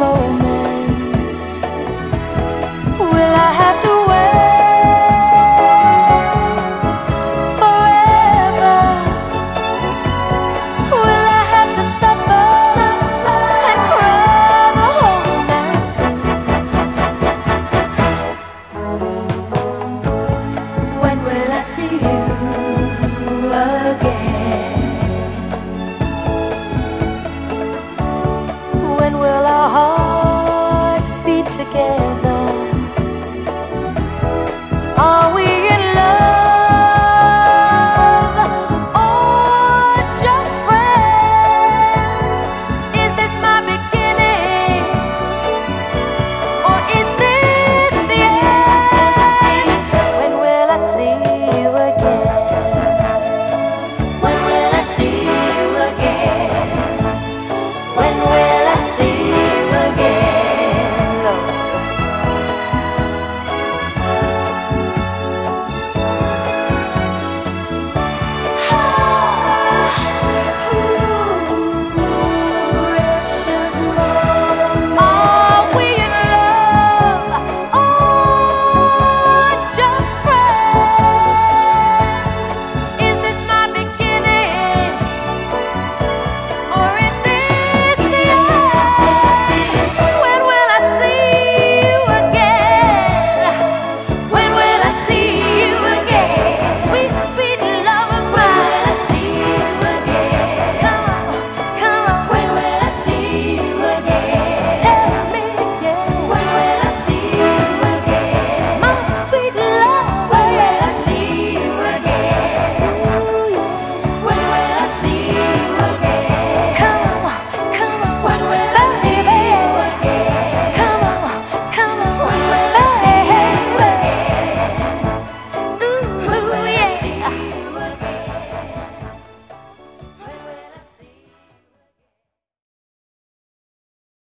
romance? Will I have to wait forever? Will I have to suffer and cry the whole night through? When will I see you again? When will our hearts beat together?